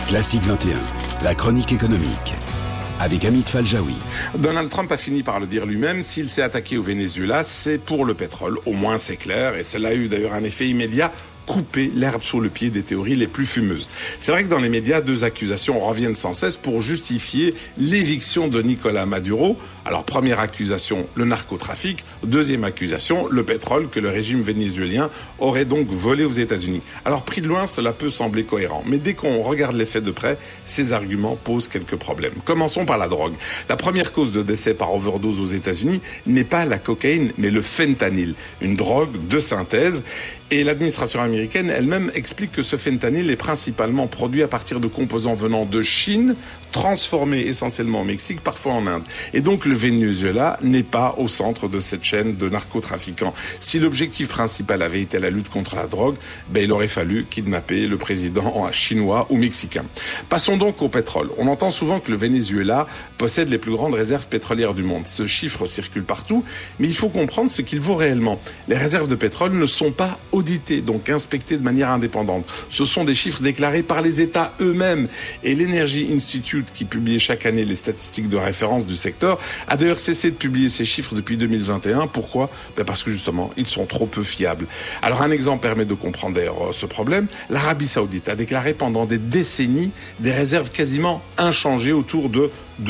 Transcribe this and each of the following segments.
Classique 21, la chronique économique, avec Amit Faljaoui. Donald Trump a fini par le dire lui-même, s'il s'est attaqué au Venezuela, c'est pour le pétrole. Au moins c'est clair, et cela a eu d'ailleurs un effet immédiat. Couper l'herbe sous le pied des théories les plus fumeuses. C'est vrai que dans les médias, deux accusations reviennent sans cesse pour justifier l'éviction de Nicolás Maduro. Alors, première accusation, le narcotrafic. Deuxième accusation, le pétrole que le régime vénézuélien aurait donc volé aux États-Unis. Alors, pris de loin, cela peut sembler cohérent. Mais dès qu'on regarde les faits de près, ces arguments posent quelques problèmes. Commençons par la drogue. La première cause de décès par overdose aux États-Unis n'est pas la cocaïne, mais le fentanyl, une drogue de synthèse. Et l'administration américaine elle-même explique que ce fentanyl est principalement produit à partir de composants venant de Chine, transformés essentiellement au Mexique, parfois en Inde. Et donc le Venezuela n'est pas au centre de cette chaîne de narcotrafiquants. Si l'objectif principal avait été la lutte contre la drogue, il aurait fallu kidnapper le président chinois ou mexicain. Passons donc au pétrole. On entend souvent que le Venezuela possède les plus grandes réserves pétrolières du monde. Ce chiffre circule partout, mais il faut comprendre ce qu'il vaut réellement. Les réserves de pétrole ne sont pas auditées, donc inspectées de manière indépendante. Ce sont des chiffres déclarés par les États eux-mêmes. Et l'Energy Institute, qui publie chaque année les statistiques de référence du secteur, a d'ailleurs cessé de publier ces chiffres depuis 2021. Pourquoi ? Parce que justement, ils sont trop peu fiables. Alors un exemple permet de comprendre d'ailleurs ce problème. L'Arabie Saoudite a déclaré pendant des décennies des réserves quasiment inchangées autour de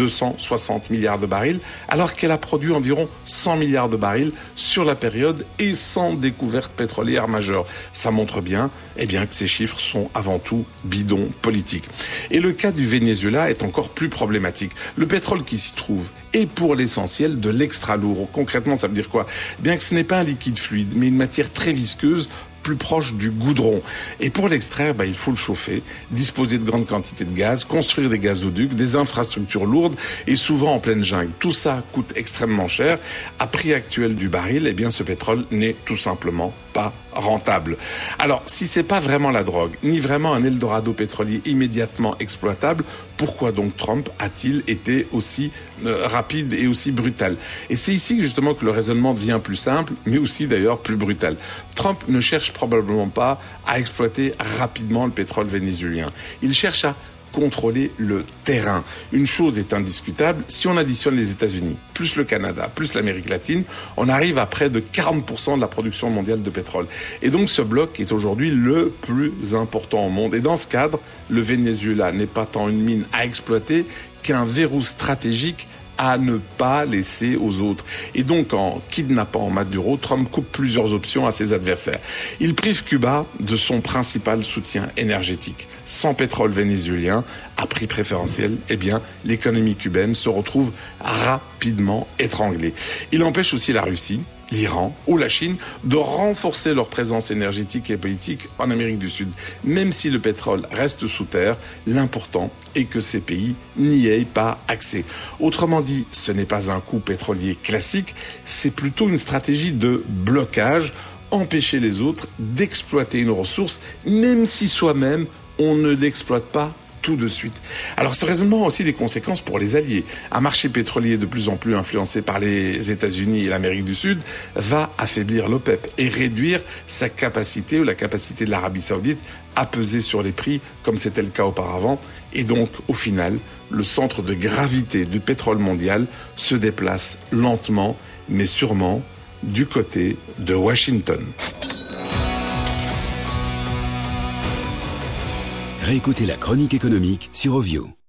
260 milliards de barils, alors qu'elle a produit environ 100 milliards de barils sur la période et sans découverte pétrolière majeure. Ça montre bien, que ces chiffres sont avant tout bidons politiques. Et le cas du Venezuela est encore plus problématique. Le pétrole qui s'y trouve est pour l'essentiel de l'extra lourd. Concrètement, ça veut dire quoi ? Bien que ce n'est pas un liquide fluide, mais une matière très visqueuse, plus proche du goudron. Et pour l'extraire, il faut le chauffer, disposer de grandes quantités de gaz, construire des gazoducs, des infrastructures lourdes et souvent en pleine jungle. Tout ça coûte extrêmement cher. À prix actuel du baril, ce pétrole n'est tout simplement pas rentable. Alors, si c'est pas vraiment la drogue, ni vraiment un Eldorado pétrolier immédiatement exploitable, pourquoi donc Trump a-t-il été aussi rapide et aussi brutal ? Et c'est ici justement que le raisonnement devient plus simple, mais aussi d'ailleurs plus brutal. Trump ne cherche probablement pas à exploiter rapidement le pétrole vénézuélien. Il cherche à contrôler le terrain. Une chose est indiscutable, si on additionne les États-Unis, plus le Canada, plus l'Amérique latine, on arrive à près de 40% de la production mondiale de pétrole. Et donc ce bloc est aujourd'hui le plus important au monde. Et dans ce cadre, le Venezuela n'est pas tant une mine à exploiter qu'un verrou stratégique à ne pas laisser aux autres. Et donc, en kidnappant Maduro, Trump coupe plusieurs options à ses adversaires. Il prive Cuba de son principal soutien énergétique. Sans pétrole vénézuélien, à prix préférentiel, l'économie cubaine se retrouve rapidement étranglée. Il empêche aussi la Russie, l'Iran ou la Chine de renforcer leur présence énergétique et politique en Amérique du Sud. Même si le pétrole reste sous terre, l'important est que ces pays n'y aient pas accès. Autrement dit, ce n'est pas un coup pétrolier classique, c'est plutôt une stratégie de blocage, empêcher les autres d'exploiter une ressource, même si soi-même on ne l'exploite pas tout de suite. Alors ce raisonnement a aussi des conséquences pour les alliés. Un marché pétrolier de plus en plus influencé par les États-Unis et l'Amérique du Sud va affaiblir l'OPEP et réduire sa capacité ou la capacité de l'Arabie Saoudite à peser sur les prix comme c'était le cas auparavant. Et donc au final, le centre de gravité du pétrole mondial se déplace lentement mais sûrement du côté de Washington. Réécoutez la chronique économique sur Ovio.